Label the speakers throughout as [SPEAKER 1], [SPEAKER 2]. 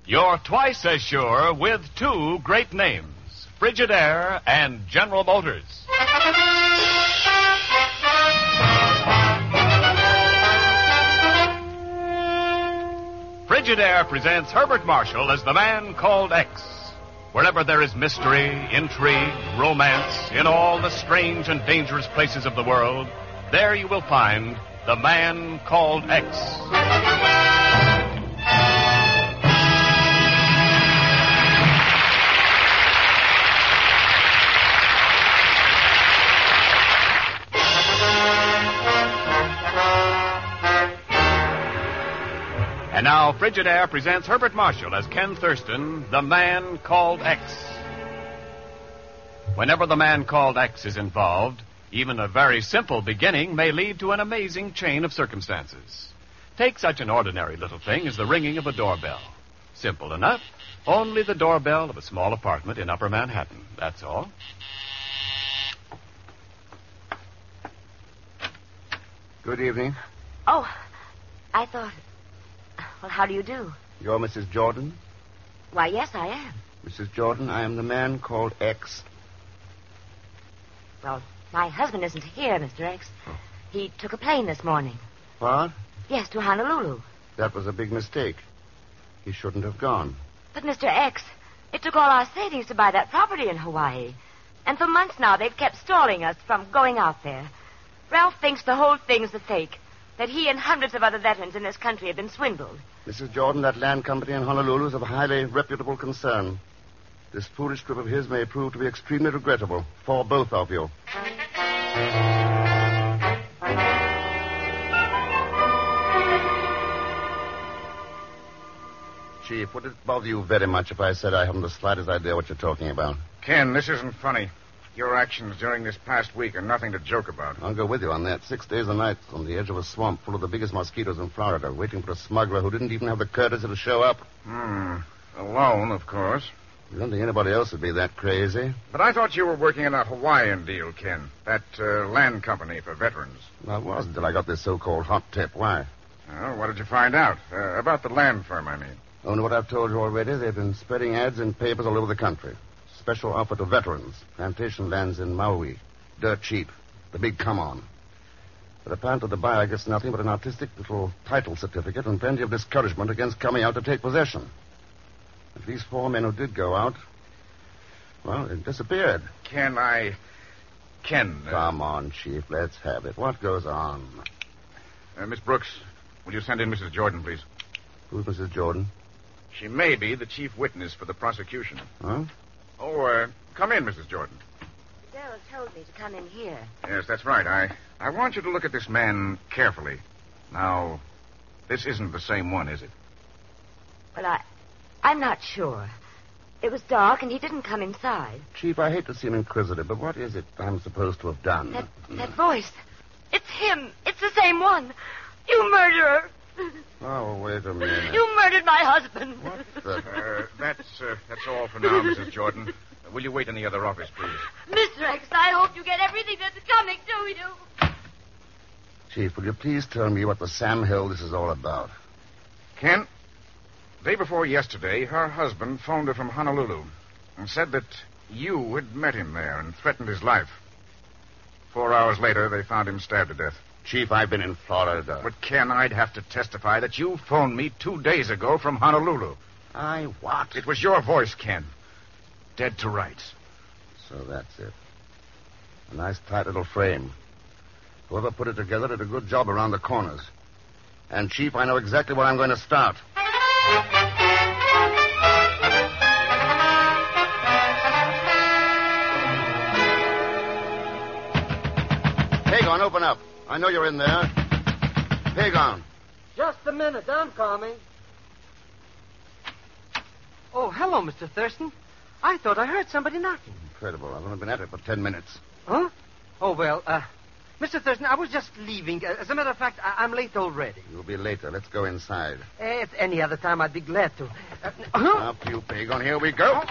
[SPEAKER 1] You're twice as sure with two great names, Frigidaire and General Motors. Frigidaire presents Herbert Marshall as the man called X. Wherever there is mystery, intrigue, romance, in all the strange and dangerous places of the world, there you will find the man called X. And now, Frigidaire presents Herbert Marshall as Ken Thurston, the man called X. Whenever the man called X is involved, even a very simple beginning may lead to an amazing chain of circumstances. Take such an ordinary little thing as the ringing of a doorbell. Simple enough. Only the doorbell of a small apartment in Upper Manhattan. That's all.
[SPEAKER 2] Good evening.
[SPEAKER 3] Oh, I thought... Well, how do you do?
[SPEAKER 2] You're Mrs. Jordan?
[SPEAKER 3] Why, yes, I am.
[SPEAKER 2] Mrs. Jordan, I am the man called X.
[SPEAKER 3] Well, my husband isn't here, Mr. X.
[SPEAKER 2] Oh.
[SPEAKER 3] He took a plane this morning.
[SPEAKER 2] What?
[SPEAKER 3] Yes, to Honolulu.
[SPEAKER 2] That was a big mistake. He shouldn't have gone.
[SPEAKER 3] But, Mr. X, it took all our savings to buy that property in Hawaii. And for months now, they've kept stalling us from going out there. Ralph thinks the whole thing's a fake. That he and hundreds of other veterans in this country have been swindled.
[SPEAKER 2] Mrs. Jordan, that land company in Honolulu is of highly reputable concern. This foolish trip of his may prove to be extremely regrettable for both of you. Chief, would it bother you very much if I said I haven't the slightest idea what you're talking about?
[SPEAKER 4] Ken, this isn't funny. Your actions during this past week are nothing to joke about.
[SPEAKER 2] I'll go with you on that. 6 days and nights on the edge of a swamp full of the biggest mosquitoes in Florida, waiting for a smuggler who didn't even have the courtesy to show up.
[SPEAKER 4] Alone, of course.
[SPEAKER 2] You don't think anybody else would be that crazy?
[SPEAKER 4] But I thought you were working on that Hawaiian deal, Ken. That land company for veterans.
[SPEAKER 2] I was until I got this so-called hot tip. Why?
[SPEAKER 4] Well, what did you find out? About the land firm, I mean.
[SPEAKER 2] Only what I've told you already. They've been spreading ads in papers all over the country. Special offer to veterans. Plantation lands in Maui. Dirt cheap. The big come-on. But apparently the buyer gets nothing but an artistic little title certificate and plenty of discouragement against coming out to take possession. At least 4 men who did go out, well, they disappeared.
[SPEAKER 4] Ken...
[SPEAKER 2] Come on, Chief. Let's have it. What goes on?
[SPEAKER 4] Miss Brooks, will you send in Mrs. Jordan, please?
[SPEAKER 2] Who's Mrs. Jordan?
[SPEAKER 4] She may be the chief witness for the prosecution.
[SPEAKER 2] Huh?
[SPEAKER 4] Oh, come in, Mrs. Jordan.
[SPEAKER 3] Darrell told me to come in here.
[SPEAKER 4] Yes, that's right. I want you to look at this man carefully. Now, this isn't the same one, is it?
[SPEAKER 3] Well, I'm not sure. It was dark, and he didn't come inside.
[SPEAKER 2] Chief, I hate to seem inquisitive, but what is it I'm supposed to have done?
[SPEAKER 3] That voice. It's him. It's the same one. You murderer.
[SPEAKER 2] Oh, wait a minute.
[SPEAKER 3] You murdered my husband.
[SPEAKER 2] What the...
[SPEAKER 4] That's all for now, Mrs. Jordan. Will you wait in the other office, please?
[SPEAKER 3] Mr. X, I hope you get everything that's coming to you.
[SPEAKER 2] Chief, will you please tell me what the Sam Hill this is all about?
[SPEAKER 4] Ken, day before yesterday, her husband phoned her from Honolulu and said that you had met him there and threatened his life. 4 hours later, they found him stabbed to death.
[SPEAKER 2] Chief, I've been in Florida.
[SPEAKER 4] But, Ken, I'd have to testify that you phoned me 2 days ago from Honolulu.
[SPEAKER 2] I what?
[SPEAKER 4] It was your voice, Ken. Dead to rights.
[SPEAKER 2] So that's it. A nice tight little frame. Whoever put it together did a good job around the corners. And, Chief, I know exactly where I'm going to start. Hagon, open up. I know you're in there. Hagon.
[SPEAKER 5] Just a minute. I'm coming. Oh, hello, Mr. Thurston. I thought I heard somebody knocking.
[SPEAKER 2] Incredible. I've only been at it for 10 minutes.
[SPEAKER 5] Huh? Oh, well, Mr. Thurston, I was just leaving. As a matter of fact, I'm late already.
[SPEAKER 2] You'll be later. Let's go inside.
[SPEAKER 5] At any other time, I'd be glad to.
[SPEAKER 2] After you, Hagon. Here we go.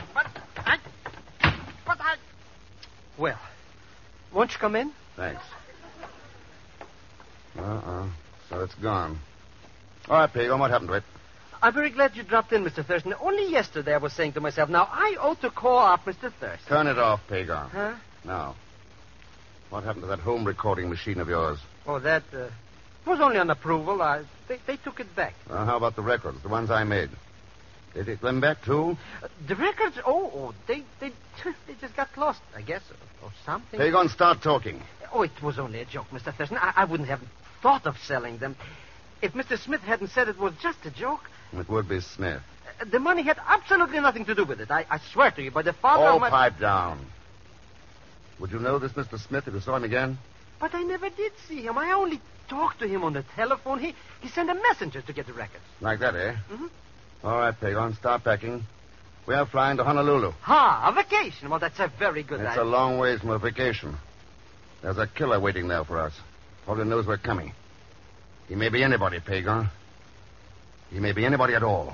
[SPEAKER 5] Well, won't you come in?
[SPEAKER 2] Thanks. So it's gone. All right, Pagon, what happened to it?
[SPEAKER 5] I'm very glad you dropped in, Mr. Thurston. Only yesterday I was saying to myself, now I ought to call up Mr. Thurston.
[SPEAKER 2] Turn it off, Pagon.
[SPEAKER 5] Huh?
[SPEAKER 2] Now, what happened to that home recording machine of yours?
[SPEAKER 5] Oh, that was only on approval. They took it back.
[SPEAKER 2] Well, how about the records, the ones I made? They take them back, too?
[SPEAKER 5] The records? They just got lost, I guess, or something.
[SPEAKER 2] Pagon, start talking.
[SPEAKER 5] Oh, it was only a joke, Mr. Thurston. I wouldn't have thought of selling them. If Mr. Smith hadn't said it was just a joke...
[SPEAKER 2] It would be Smith.
[SPEAKER 5] The money had absolutely nothing to do with it. I swear to you, by the father
[SPEAKER 2] All
[SPEAKER 5] of my...
[SPEAKER 2] pipe down. Would you know this Mr. Smith if you saw him again?
[SPEAKER 5] But I never did see him. I only talked to him on the telephone. He sent a messenger to get the records.
[SPEAKER 2] Like that, eh?
[SPEAKER 5] Mm-hmm.
[SPEAKER 2] All right, Pagon, start packing. We are flying to Honolulu.
[SPEAKER 5] A vacation. Well, that's a very good
[SPEAKER 2] It's
[SPEAKER 5] idea.
[SPEAKER 2] a long ways from a vacation. There's a killer waiting there for us. Probably knows we're coming. He may be anybody, Pagon. He may be anybody at all.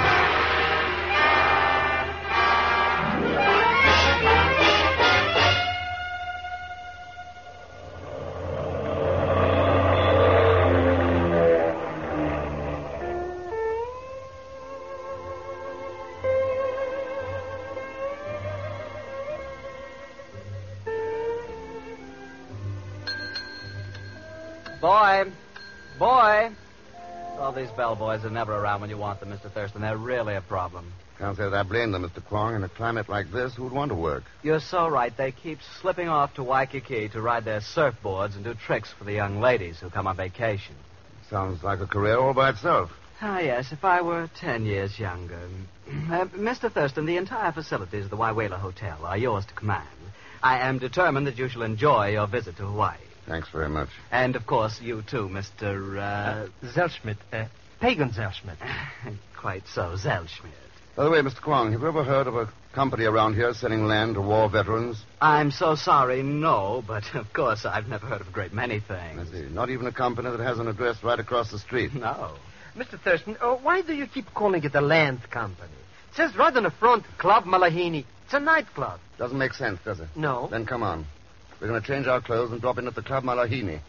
[SPEAKER 6] Boy. Well, these bellboys are never around when you want them, Mr. Thurston. They're really a problem.
[SPEAKER 2] Can't say that I blame them, Mr. Kwong. In a climate like this, who'd want to work?
[SPEAKER 6] You're so right. They keep slipping off to Waikiki to ride their surfboards and do tricks for the young ladies who come on vacation.
[SPEAKER 2] Sounds like a career all by itself.
[SPEAKER 6] Ah, yes, if I were 10 years younger. Mr. Thurston, the entire facilities of the Waiwela Hotel are yours to command. I am determined that you shall enjoy your visit to Hawaii.
[SPEAKER 2] Thanks very much.
[SPEAKER 6] And, of course, you too, Mr.
[SPEAKER 5] Zellschmidt. Pagan Zellschmidt.
[SPEAKER 6] Quite so, Zellschmidt.
[SPEAKER 2] By the way, Mr. Kwong, have you ever heard of a company around here selling land to war veterans?
[SPEAKER 6] I'm so sorry, no, but of course I've never heard of a great many
[SPEAKER 2] I
[SPEAKER 6] things.
[SPEAKER 2] see. Not even a company that has an address right across the street.
[SPEAKER 6] No.
[SPEAKER 5] Mr. Thurston, why do you keep calling it a land company? It says right on the front, Club Malahini. It's a nightclub.
[SPEAKER 2] Doesn't make sense, does it?
[SPEAKER 5] No.
[SPEAKER 2] Then come on. We're going to change our clothes and drop in at the Club Malahini.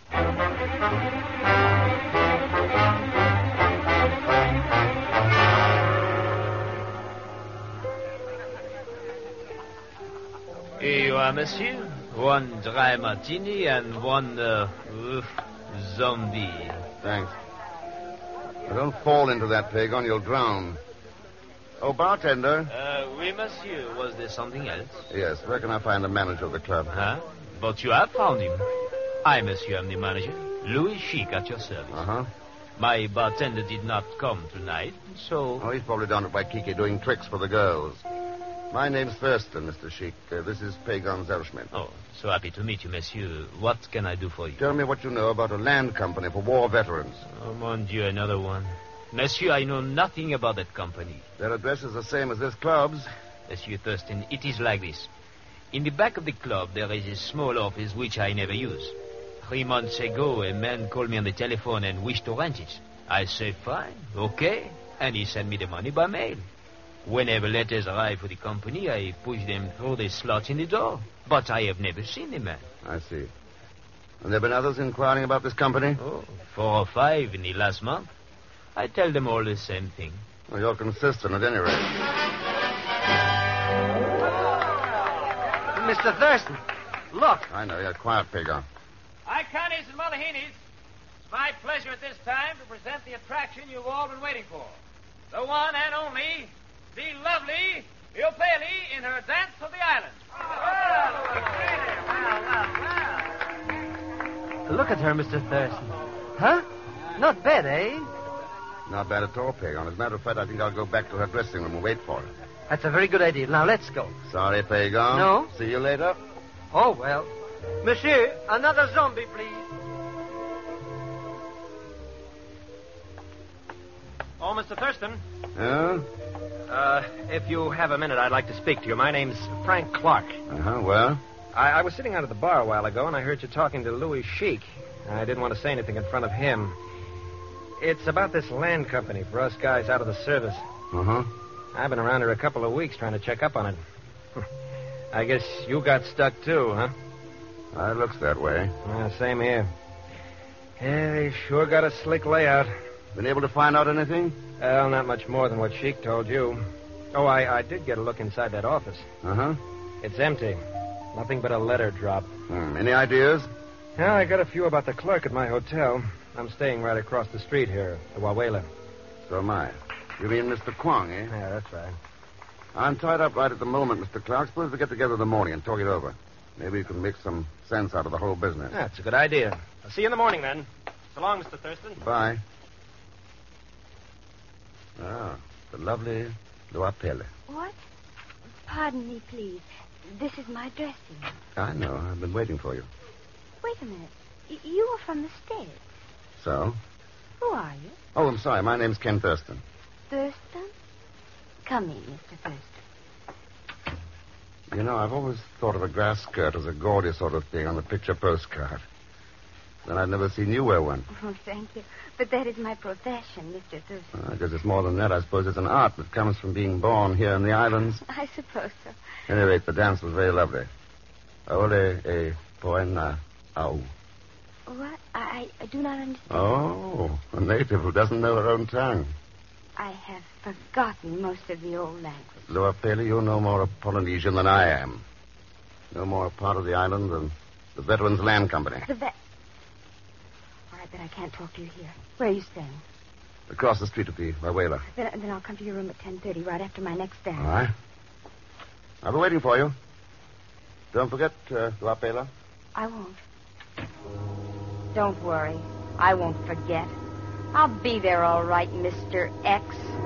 [SPEAKER 7] Here you are, monsieur. One dry martini and one zombie.
[SPEAKER 2] Thanks. Now, don't fall into that, Pagon. You'll drown. Oh, bartender.
[SPEAKER 7] Oui, monsieur. Was there something else?
[SPEAKER 2] Yes, where can I find the manager of the club?
[SPEAKER 7] Huh? But you have found him. I, monsieur, am the manager. Louis Chic at your service.
[SPEAKER 2] Uh-huh.
[SPEAKER 7] My bartender did not come tonight, so...
[SPEAKER 2] Oh, he's probably down at Waikiki doing tricks for the girls. My name's Thurston, Mr. Chic. This is Pagon Zellschmidt.
[SPEAKER 7] Oh, so happy to meet you, monsieur. What can I do for you?
[SPEAKER 2] Tell me what you know about a land company for war veterans.
[SPEAKER 7] Oh, mon Dieu, another one. Monsieur, I know nothing about that company.
[SPEAKER 2] Their address is the same as this club's.
[SPEAKER 7] Monsieur Thurston, it is like this. In the back of the club, there is a small office which I never use. 3 months ago, a man called me on the telephone and wished to rent it. I said, fine, okay. And he sent me the money by mail. Whenever letters arrive for the company, I push them through the slot in the door. But I have never seen the man.
[SPEAKER 2] I see. And there have been others inquiring about this company?
[SPEAKER 7] Oh, 4 or 5 in the last month. I tell them all the same thing.
[SPEAKER 2] Well, you're consistent at any rate.
[SPEAKER 5] Mr. Thurston, look.
[SPEAKER 2] I know. You're quiet, Pagon.
[SPEAKER 8] Iconies and Malahinis, it's my pleasure at this time to present the attraction you've all been waiting for. The one and only, the lovely Iopeli in her Dance of the Island.
[SPEAKER 5] Look at her, Mr. Thurston. Huh? Not bad, eh?
[SPEAKER 2] Not bad at all, Pagon. As a matter of fact, I think I'll go back to her dressing room and wait for her.
[SPEAKER 5] That's a very good idea. Now, let's go.
[SPEAKER 2] Sorry, Pagon.
[SPEAKER 5] No.
[SPEAKER 2] See you later.
[SPEAKER 5] Oh, well. Monsieur, another zombie, please.
[SPEAKER 9] Oh, Mr. Thurston.
[SPEAKER 2] Yeah?
[SPEAKER 9] If you have a minute, I'd like to speak to you. My name's Frank Clark.
[SPEAKER 2] Uh-huh. Well?
[SPEAKER 9] I was sitting out at the bar a while ago, and I heard you talking to Louis Chic. I didn't want to say anything in front of him. It's about this land company for us guys out of the service.
[SPEAKER 2] Uh-huh.
[SPEAKER 9] I've been around here a couple of weeks trying to check up on it. I guess you got stuck, too, huh?
[SPEAKER 2] It looks that way.
[SPEAKER 9] Same here. Yeah, they sure got a slick layout.
[SPEAKER 2] Been able to find out anything?
[SPEAKER 9] Well, not much more than what Sheik told you. Oh, I did get a look inside that office.
[SPEAKER 2] Uh-huh.
[SPEAKER 9] It's empty. Nothing but a letter drop.
[SPEAKER 2] Any ideas?
[SPEAKER 9] Yeah, I got a few about the clerk at my hotel. I'm staying right across the street here, the Wawela.
[SPEAKER 2] So am I. You mean Mr. Kwong, eh?
[SPEAKER 9] Yeah, that's right.
[SPEAKER 2] I'm tied up right at the moment, Mr. Clark. Suppose we get together in the morning and talk it over. Maybe you can make some sense out of the whole business.
[SPEAKER 9] That's a good idea. I'll see you in the morning, then. So long, Mr. Thurston.
[SPEAKER 2] Bye. Ah, the lovely Luapele.
[SPEAKER 10] What? Pardon me, please. This is my dressing.
[SPEAKER 2] I know. I've been waiting for you.
[SPEAKER 10] Wait a minute. You are from the States.
[SPEAKER 2] So?
[SPEAKER 10] Who are you?
[SPEAKER 2] Oh, I'm sorry. My name's Ken Thurston.
[SPEAKER 10] Thurston? Come in, Mr. Thurston.
[SPEAKER 2] You know, I've always thought of a grass skirt as a gaudy sort of thing on the picture postcard. Then I've never seen you wear one.
[SPEAKER 10] Oh, thank you. But that is my profession, Mr. Thurston.
[SPEAKER 2] I guess it's more than that. I suppose it's an art that comes from being born here in the islands.
[SPEAKER 10] I suppose so.
[SPEAKER 2] At any rate, the dance was very lovely. Ole e poena au.
[SPEAKER 10] What? I do not understand.
[SPEAKER 2] Oh, a native who doesn't know her own tongue.
[SPEAKER 10] I have forgotten most of the old language.
[SPEAKER 2] Luapele, you know more of Polynesian than I am. No more a part of the island than the Veterans Land Company.
[SPEAKER 10] All right, then I can't talk to you here. Where are you staying?
[SPEAKER 2] Across the street at the Wawela.
[SPEAKER 10] Then I'll come to your room at 10:30, right after my next dance.
[SPEAKER 2] All right. I'll be waiting for you. Don't forget, Luapele.
[SPEAKER 10] I won't. Don't worry. I won't forget. I'll be there all right, Mr. X.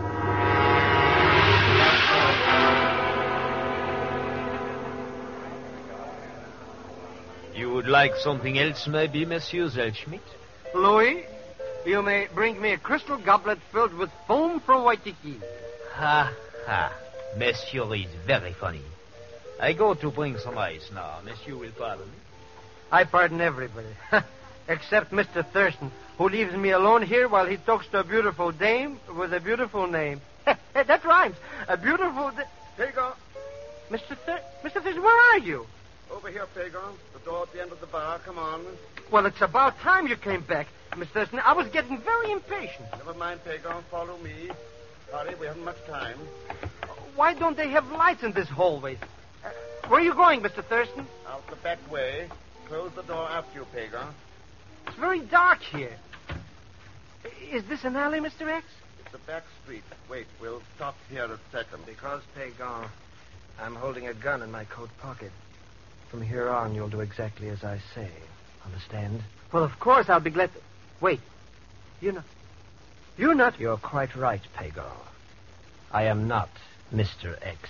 [SPEAKER 7] You would like something else, maybe, Monsieur Zellschmidt?
[SPEAKER 5] Louis, you may bring me a crystal goblet filled with foam from Waikiki.
[SPEAKER 7] Ha, ha. Monsieur is very funny. I go to bring some ice now. Monsieur will pardon me.
[SPEAKER 5] I pardon everybody. Except Mr. Thurston, who leaves me alone here while he talks to a beautiful dame with a beautiful name. That rhymes. A beautiful
[SPEAKER 2] Pagon.
[SPEAKER 5] Mr. Thurston, where are you?
[SPEAKER 2] Over here, Pagon. The door at the end of the bar. Come on.
[SPEAKER 5] Well, it's about time you came back, Mr. Thurston. I was getting very impatient.
[SPEAKER 2] Never mind, Pagon. Follow me. Hurry, we haven't much time.
[SPEAKER 5] Why don't they have lights in this hallway? Where are you going, Mr. Thurston?
[SPEAKER 2] Out the back way. Close the door after you, Pagon.
[SPEAKER 5] It's very dark here. Is this an alley, Mr. X?
[SPEAKER 2] It's a back street. Wait, we'll stop here a second.
[SPEAKER 9] Because, Pagon, I'm holding a gun in my coat pocket. From here on, you'll do exactly as I say. Understand?
[SPEAKER 5] Well, of course, I'll be glad to... Wait. You're not...
[SPEAKER 9] You're quite right, Pagon. I am not Mr. X.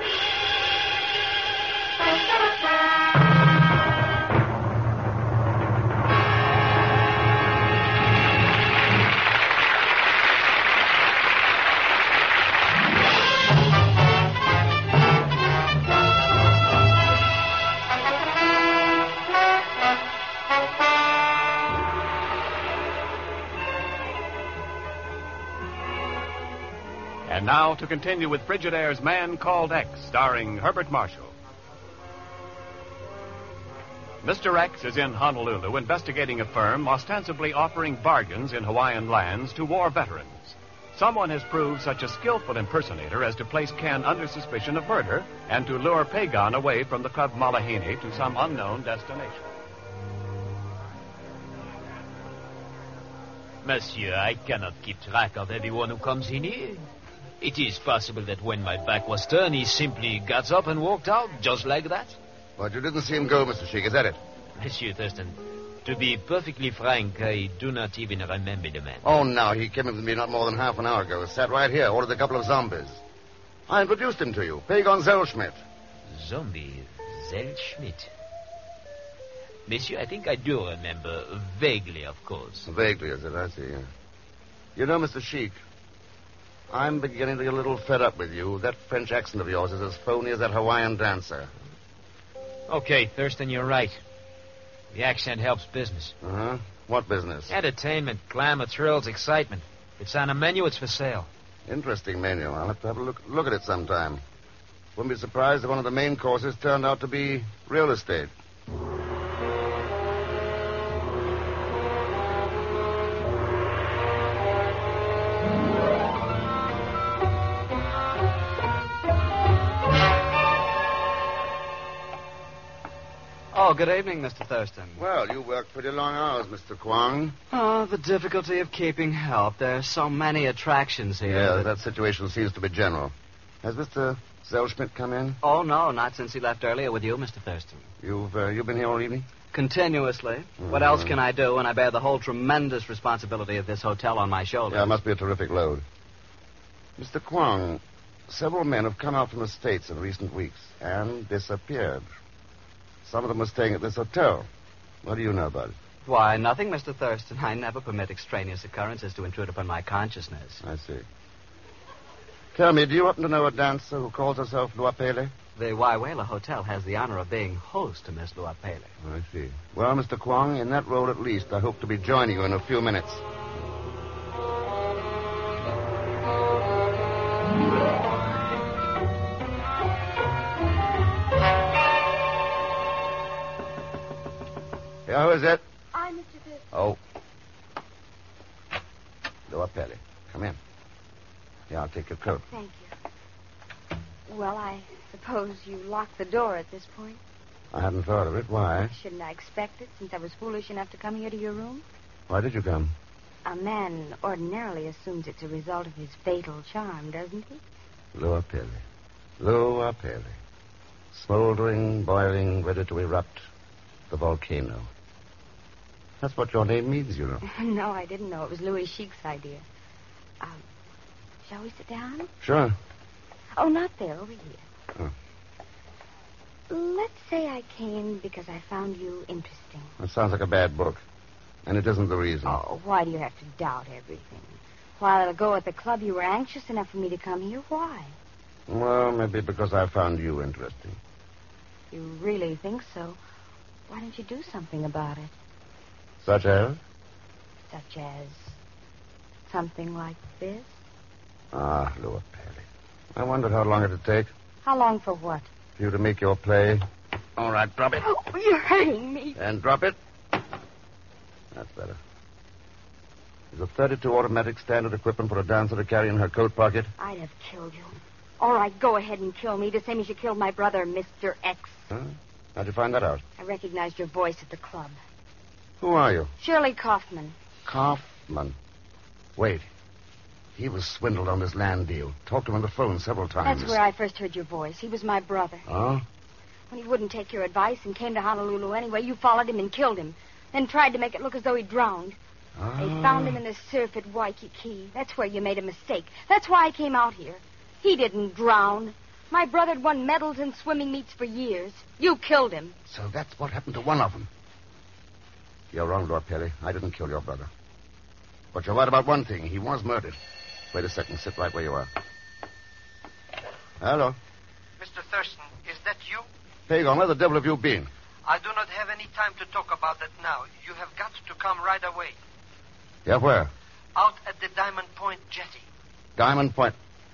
[SPEAKER 1] And now to continue with Frigidaire's Man Called X, starring Herbert Marshall. Mr. X is in Honolulu investigating a firm ostensibly offering bargains in Hawaiian lands to war veterans. Someone has proved such a skillful impersonator as to place Ken under suspicion of murder and to lure Pagon away from the Club Malahini to some unknown destination.
[SPEAKER 7] Monsieur, I cannot keep track of everyone who comes in here. It is possible that when my back was turned, he simply got up and walked out, just like that.
[SPEAKER 2] But you didn't see him go, Mr. Sheik, is that it?
[SPEAKER 7] Monsieur Thurston, to be perfectly frank, I do not even remember the man.
[SPEAKER 2] Oh, no, he came in with me not more than half an hour ago. Sat right here, ordered a couple of zombies. I introduced him to you, Pagon Zellschmidt.
[SPEAKER 7] Zombie Zellschmidt. Monsieur, I think I do remember, vaguely, of course.
[SPEAKER 2] Vaguely, is it? I see. You know, Mr. Sheik, I'm beginning to get a little fed up with you. That French accent of yours is as phony as that Hawaiian dancer.
[SPEAKER 7] Okay, Thurston, you're right. The accent helps business.
[SPEAKER 2] Uh-huh. What business?
[SPEAKER 7] Entertainment, glamour, thrills, excitement. It's on a menu, it's for sale.
[SPEAKER 2] Interesting menu. I'll have to have a look at it sometime. Wouldn't be surprised if one of the main courses turned out to be real estate.
[SPEAKER 6] Oh, good evening, Mr. Thurston.
[SPEAKER 2] Well, you work pretty long hours, Mr. Kwong.
[SPEAKER 6] Oh, the difficulty of keeping help. There are so many attractions here.
[SPEAKER 2] Yeah, that situation seems to be general. Has Mr. Zellschmidt come in?
[SPEAKER 6] Oh, no, not since he left earlier with you, Mr. Thurston.
[SPEAKER 2] You've been here all evening?
[SPEAKER 6] Continuously. What else can I do when I bear the whole tremendous responsibility of this hotel on my shoulders?
[SPEAKER 2] Yeah, it must be a terrific load. Mr. Kwong, several men have come out from the States in recent weeks and disappeared. Some of them are staying at this hotel. What do you know about it?
[SPEAKER 6] Why, nothing, Mr. Thurston. I never permit extraneous occurrences to intrude upon my consciousness.
[SPEAKER 2] I see. Tell me, do you happen to know a dancer who calls herself Lua Pele?
[SPEAKER 6] The Waiwela Hotel has the honor of being host to Miss Lua Pele.
[SPEAKER 2] I see. Well, Mr. Kwong, in that role at least, I hope to be joining you in a few minutes. Yeah, who is it?
[SPEAKER 10] I'm Mr. Thurston.
[SPEAKER 2] Oh. Lua Pele. Come in. Yeah, I'll take your coat.
[SPEAKER 10] Thank you. Well, I suppose you locked the door at this point.
[SPEAKER 2] I hadn't thought of it. Why?
[SPEAKER 10] Shouldn't I expect it, since I was foolish enough to come here to your room?
[SPEAKER 2] Why did you come?
[SPEAKER 10] A man ordinarily assumes it's a result of his fatal charm, doesn't he?
[SPEAKER 2] Lua Pele. Lua Pele. Smoldering, boiling, ready to erupt. The volcano. That's what your name means, you know.
[SPEAKER 10] No, I didn't know. It was Louis Chic's idea. Shall we sit down?
[SPEAKER 2] Sure.
[SPEAKER 10] Oh, not there, over here.
[SPEAKER 2] Oh.
[SPEAKER 10] Let's say I came because I found you interesting.
[SPEAKER 2] That sounds like a bad book. And it isn't the reason.
[SPEAKER 10] Oh, why do you have to doubt everything? A while ago at the club, you were anxious enough for me to come here. Why?
[SPEAKER 2] Well, maybe because I found you interesting.
[SPEAKER 10] You really think so? Why don't you do something about it?
[SPEAKER 2] Such as?
[SPEAKER 10] Such as something like this?
[SPEAKER 2] Ah, Lua Pele. I wondered how long it'd take
[SPEAKER 10] How long for what?
[SPEAKER 2] for you to make your play. All right, drop it.
[SPEAKER 10] Oh, you're hurting me.
[SPEAKER 2] And drop it. That's better. Is a 32 automatic standard equipment for a dancer to carry in her coat pocket?
[SPEAKER 10] I'd have killed you. All right, go ahead and kill me, the same as you killed my brother, Mr. X.
[SPEAKER 2] Huh? How'd you find that out?
[SPEAKER 10] I recognized your voice at the club.
[SPEAKER 2] Who are you?
[SPEAKER 10] Shirley Kaufman.
[SPEAKER 2] Kaufman. Wait. He was swindled on this land deal. Talked to him on the phone several times.
[SPEAKER 10] That's where I first heard your voice. He was my brother.
[SPEAKER 2] Oh?
[SPEAKER 10] When he wouldn't take your advice and came to Honolulu anyway, you followed him and killed him. Then tried to make it look as though he drowned.
[SPEAKER 2] Ah.
[SPEAKER 10] They found him in the surf at Waikiki. That's where you made a mistake. That's why I came out here. He didn't drown. My brother had won medals in swimming meets for years. You killed him.
[SPEAKER 2] So that's what happened to one of them. You're wrong, Lord Pele. I didn't kill your brother. But you're right about one thing. He was murdered. Wait a second. Sit right where you are. Hello.
[SPEAKER 5] Mr. Thurston, is that you?
[SPEAKER 2] Pagon, where the devil have you been?
[SPEAKER 5] I do not have any time to talk about that now. You have got to come right away.
[SPEAKER 2] Yeah, where?
[SPEAKER 5] Out at the Diamond Point jetty.
[SPEAKER 2] Diamond Point.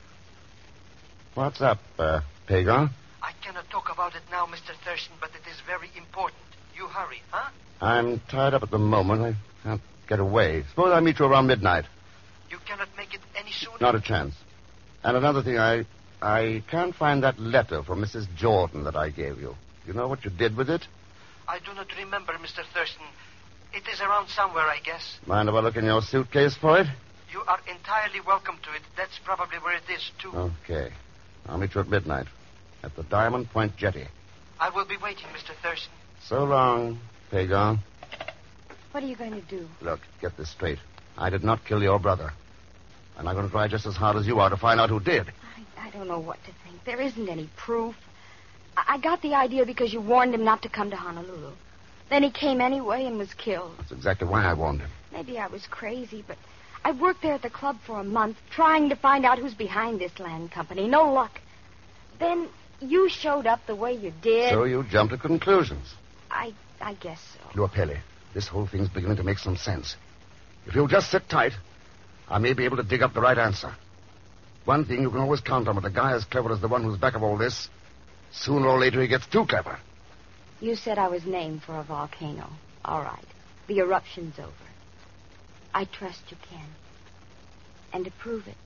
[SPEAKER 2] What's up, Pagon?
[SPEAKER 5] I cannot talk about it now, Mr. Thurston, but it is very important. You hurry, huh?
[SPEAKER 2] I'm tied up at the moment. I can't get away. Suppose I meet you around midnight.
[SPEAKER 5] You cannot make it any sooner?
[SPEAKER 2] Not a chance. And another thing, I can't find that letter from Mrs. Jordan that I gave you. You know what you did with it?
[SPEAKER 5] I do not remember, Mr. Thurston. It is around somewhere, I guess.
[SPEAKER 2] Mind if I look in your suitcase for it?
[SPEAKER 5] You are entirely welcome to it. That's probably where it is, too.
[SPEAKER 2] Okay. I'll meet you at midnight at the Diamond Point jetty.
[SPEAKER 5] I will be waiting, Mr. Thurston.
[SPEAKER 2] So long, Pagon.
[SPEAKER 10] What are you going to do?
[SPEAKER 2] Look, get this straight. I did not kill your brother. And I'm going to try just as hard as you are to find out who did.
[SPEAKER 10] I don't know what to think. There isn't any proof. I got the idea because you warned him not to come to Honolulu. Then he came anyway and was killed.
[SPEAKER 2] That's exactly why I warned him.
[SPEAKER 10] Maybe I was crazy, but I worked there at the club for a month trying to find out who's behind this land company. No luck. Then you showed up the way you did.
[SPEAKER 2] So you jumped to conclusions.
[SPEAKER 10] I guess so.
[SPEAKER 2] Lua Pele, this whole thing's beginning to make some sense. If you'll just sit tight, I may be able to dig up the right answer. One thing you can always count on with a guy as clever as the one who's back of all this. Sooner or later he gets too clever.
[SPEAKER 10] You said I was named for a volcano. All right. The eruption's over. I trust you can. And to prove it.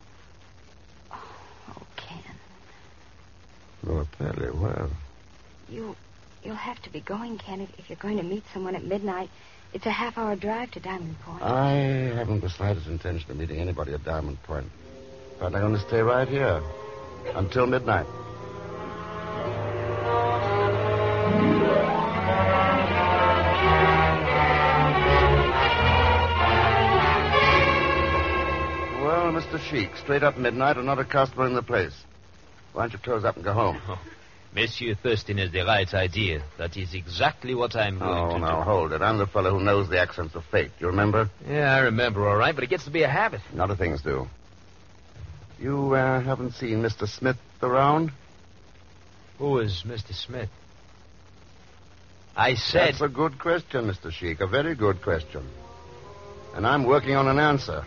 [SPEAKER 10] Oh, Ken.
[SPEAKER 2] Lua Pele, well,
[SPEAKER 10] You'll have to be going, Ken, if you're going to meet someone at midnight. It's a half-hour drive to Diamond Point.
[SPEAKER 2] I haven't the slightest intention of meeting anybody at Diamond Point. But I'm going to stay right here until midnight. Well, Mr. Sheik, straight up midnight, another customer in the place. Why don't you close up and go home?
[SPEAKER 7] Oh, Monsieur Thurston has the right idea. That is exactly what I'm going to do.
[SPEAKER 2] Oh, now, hold it. I'm the fellow who knows the accents of fate. You remember?
[SPEAKER 7] Yeah, I remember, all right, but it gets to be a habit.
[SPEAKER 2] Other things do. You haven't seen Mr. Smith around?
[SPEAKER 7] Who is Mr. Smith? I said...
[SPEAKER 2] That's a good question, Mr. Sheik. A very good question. And I'm working on an answer.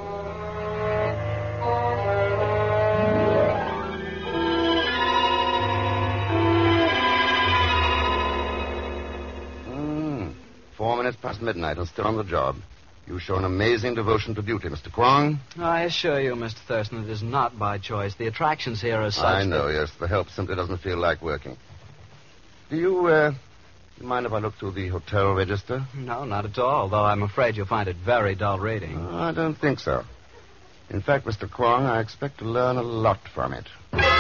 [SPEAKER 2] Past midnight and still on the job. You show an amazing devotion to duty, Mr. Kwong.
[SPEAKER 6] I assure you, Mr. Thurston, it is not by choice. The attractions here are such
[SPEAKER 2] I know, yes. The help simply doesn't feel like working. Do you mind if I look through the hotel register?
[SPEAKER 6] No, not at all, though I'm afraid you'll find it very dull reading.
[SPEAKER 2] I don't think so. In fact, Mr. Kwong, I expect to learn a lot from it.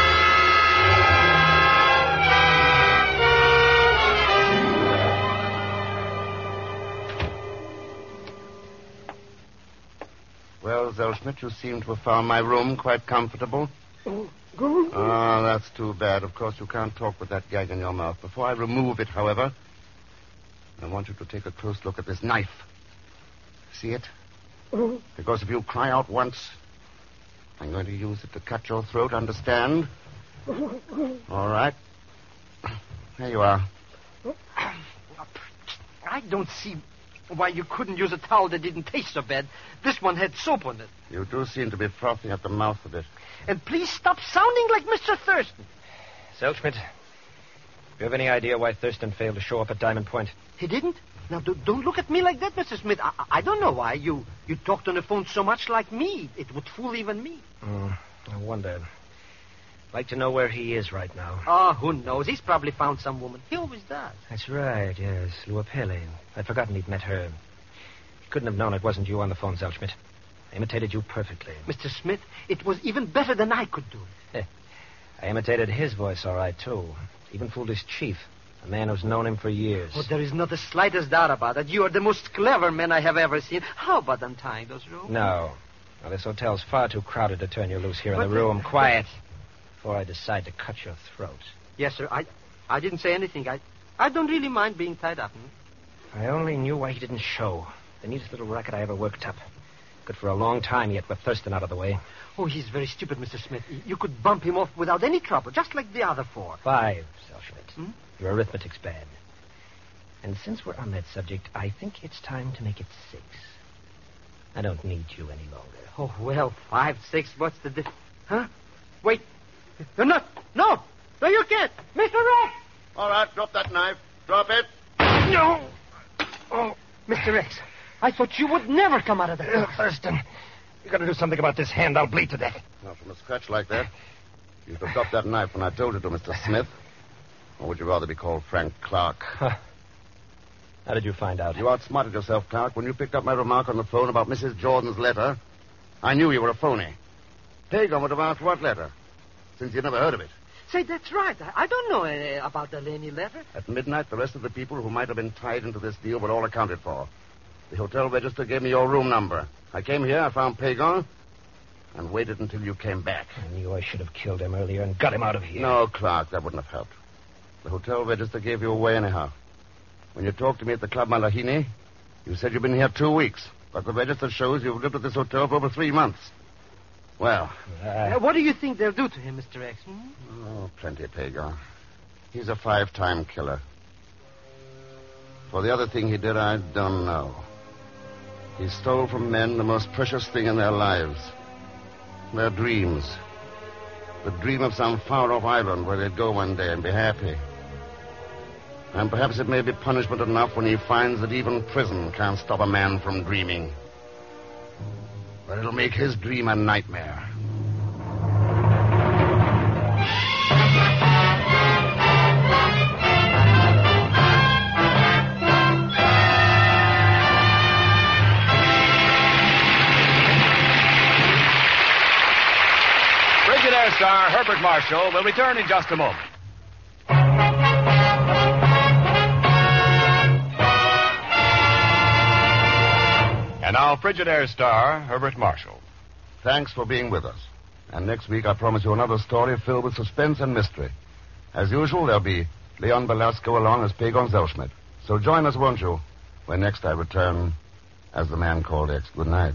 [SPEAKER 2] Well, Zellschmidt, you seem to have found my room quite comfortable. Oh, that's too bad. Of course, you can't talk with that gag in your mouth. Before I remove it, however, I want you to take a close look at this knife. See it? Because if you cry out once, I'm going to use it to cut your throat, understand? All right. There you are.
[SPEAKER 5] I don't see why you couldn't use a towel that didn't taste so bad. This one had soap on it.
[SPEAKER 2] You do seem to be frothing at the mouth a bit.
[SPEAKER 5] And please stop sounding like Mr. Thurston.
[SPEAKER 9] Zellschmidt, do you have any idea why Thurston failed to show up at Diamond Point?
[SPEAKER 5] He didn't? Now, don't look at me like that, Mr. Smith. I don't know why. You talked on the phone so much like me. It would fool even me.
[SPEAKER 9] I wonder. I'd like to know where he is right now.
[SPEAKER 5] Oh, who knows? He's probably found some woman. He always does.
[SPEAKER 9] That's right, yes. Lua Pele. I'd forgotten he'd met her. He couldn't have known it wasn't you on the phone, Zellschmidt. I imitated you perfectly.
[SPEAKER 5] Mr. Smith, it was even better than I could do it.
[SPEAKER 9] I imitated his voice all right, too. Even fooled his chief, a man who's known him for years.
[SPEAKER 5] Oh, there is not the slightest doubt about it. You are the most clever man I have ever seen. How about untying those ropes?
[SPEAKER 9] No. Well, this hotel's far too crowded to turn you loose here in the room. Quiet. Before I decide to cut your throat.
[SPEAKER 5] Yes, sir. I didn't say anything. I don't really mind being tied up.
[SPEAKER 9] I only knew why he didn't show. The neatest little racket I ever worked up. Good for a long time yet with Thurston out of the way.
[SPEAKER 5] Oh, he's very stupid, Mr. Smith. You could bump him off without any trouble, just like the other four.
[SPEAKER 9] 5, Zellschmidt. Your arithmetic's bad. And since we're on that subject, I think it's time to make it 6. I don't need you any longer.
[SPEAKER 5] Oh, well, 5, 6, what's the difference? Huh? Wait. No, you can't. Mr. Rex!
[SPEAKER 2] All right, drop that knife. Drop it.
[SPEAKER 5] No. Oh, Mr. Rex, I thought you would never come out of that.
[SPEAKER 9] Thurston, you got to do something about this hand. I'll bleed to death.
[SPEAKER 2] Not from a scratch like that. You should have dropped that knife when I told you to, Mr. Smith. Or would you rather be called Frank Clark?
[SPEAKER 9] Huh. How did you find out?
[SPEAKER 2] You outsmarted yourself, Clark. When you picked up my remark on the phone about Mrs. Jordan's letter, I knew you were a phony. Pagan would have asked what letter, since you'd never heard of it.
[SPEAKER 5] Say, that's right. I don't know about the Laney letter.
[SPEAKER 2] At midnight, the rest of the people who might have been tied into this deal were all accounted for. The hotel register gave me your room number. I came here, I found Pagan, and waited until you came back.
[SPEAKER 9] I knew I should have killed him earlier and got him out of here.
[SPEAKER 2] No, Clark, that wouldn't have helped. The hotel register gave you away anyhow. When you talked to me at the Club Malahini, you said you've been here 2 weeks. But the register shows you've lived at this hotel for over 3 months. Well.
[SPEAKER 5] What do you think they'll do to him, Mr. X?
[SPEAKER 2] Oh, plenty, Pagan. He's a 5-time killer. For the other thing he did, I don't know. He stole from men the most precious thing in their lives. Their dreams. The dream of some far-off island where they'd go one day and be happy. And perhaps it may be punishment enough when he finds that even prison can't stop a man from dreaming. But it'll make his dream a nightmare.
[SPEAKER 1] Air star Herbert Marshall will return in just a moment. And now, Frigidaire star Herbert Marshall.
[SPEAKER 2] Thanks for being with us. And next week, I promise you another story filled with suspense and mystery. As usual, there'll be Leon Belasco along as Pagon Zellschmidt. So join us, won't you, when next I return as the man called X. Good night.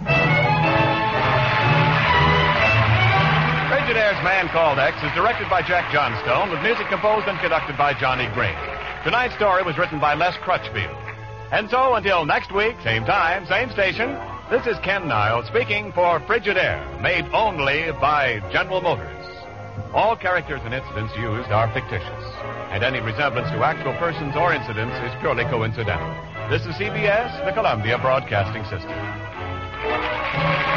[SPEAKER 1] Frigidaire's Man Called X is directed by Jack Johnstone with music composed and conducted by Johnny Green. Tonight's story was written by Les Crutchfield. And so, until next week, same time, same station, this is Ken Niles speaking for Frigidaire, made only by General Motors. All characters and incidents used are fictitious, and any resemblance to actual persons or incidents is purely coincidental. This is CBS, the Columbia Broadcasting System.